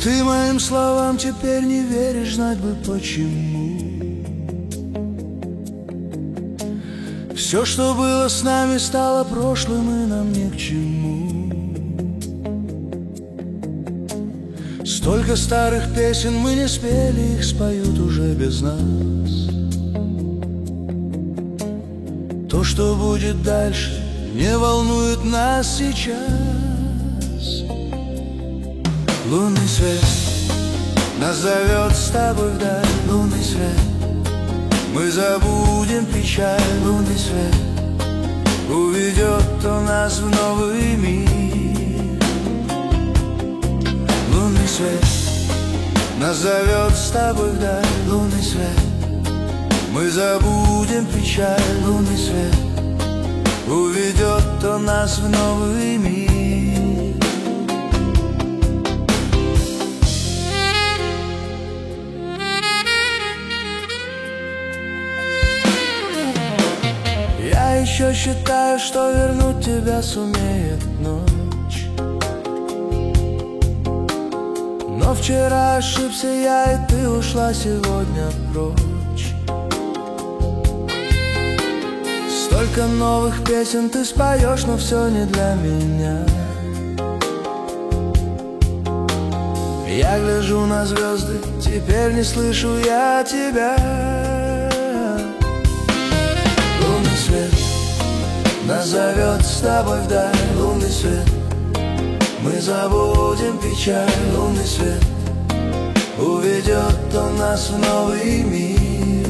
Ты моим словам теперь не веришь, знать бы почему. Все, что было с нами, стало прошлым, и нам ни к чему. Столько старых песен мы не спели, их споют уже без нас. То, что будет дальше, не волнует нас сейчас. Лунный свет нас зовет с тобой вдаль. Лунный свет, мы забудем печаль. Лунный свет уведет он нас в новый мир. Лунный свет нас зовет с тобой вдаль. Лунный свет, мы забудем печаль. Лунный свет уведет он нас в новый мир. Я еще считаю, что вернуть тебя сумеет ночь. Но вчера ошибся я, и ты ушла сегодня прочь. Столько новых песен ты споешь, но все не для меня. Я гляжу на звезды, теперь не слышу я тебя. Лунный свет нас зовет с тобой вдаль. Лунный свет, мы забудем печаль. Лунный свет уведет он нас в новый мир.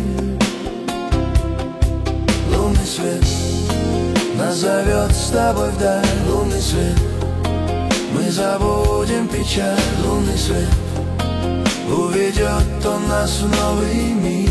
Лунный свет нас зовет с тобой вдаль. Лунный свет, мы забудем печаль. Лунный свет уведет он нас в новый мир.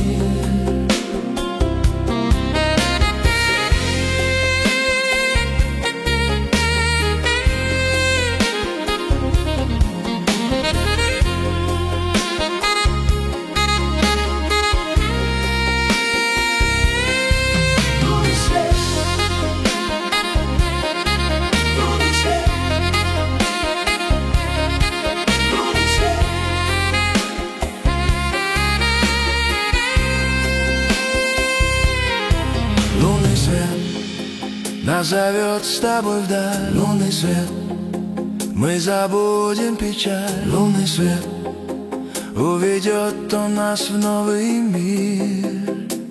Нас зовет с тобой вдаль. Лунный свет, мы забудем печаль. Лунный свет уведет он нас в новый мир.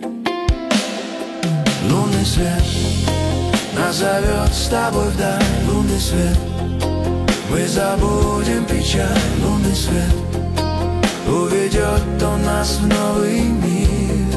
Лунный свет нас зовет с тобой вдаль. Лунный свет, мы забудем печаль. Лунный свет уведет он нас в новый мир.